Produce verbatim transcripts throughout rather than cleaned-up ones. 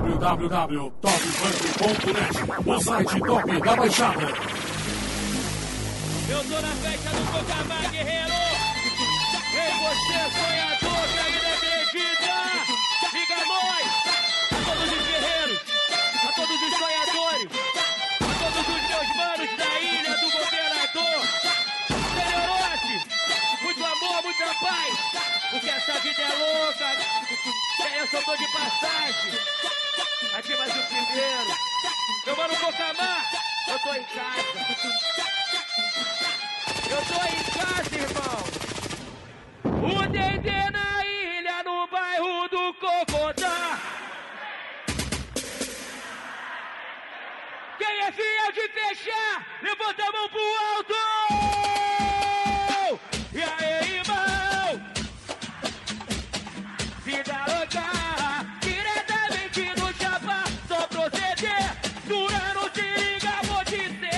w w w ponto top funk ponto net, o site top da Baixada. Eu tô na festa do Cocamar, guerreiro. Ei, você, sonhador, que ainda acredita. Diga nós, a todos os guerreiros, a todos os sonhadores, a todos os meus manos da ilha do governador. Melhorou-se, muito amor, muita paz, porque essa vida é louca. Eu só tô de passagem, aqui mais o primeiro. Meu mano Cocamar, eu tô em casa. Eu tô em casa, irmão. O Dendê na ilha, no bairro do Cocotá. Quem é fiel de fechar, levanta a mão pro alto. E aí, irmão? Vida louca, diretamente no chapa, só proceder, durando se liga, vou dizer.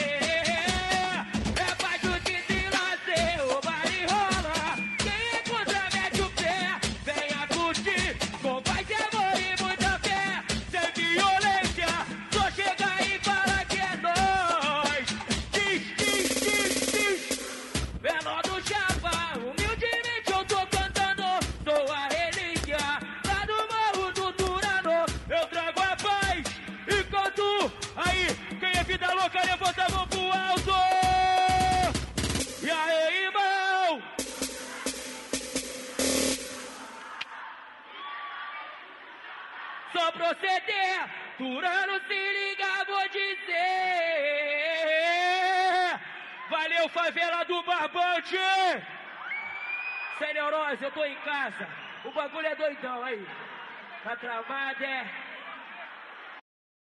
Levanta a mão pro alto. E aí, irmão? Só proceder, Turano, se liga, vou dizer. Valeu, favela do Barbante. Sem neurose, eu tô em casa. O bagulho é doidão aí. A travada é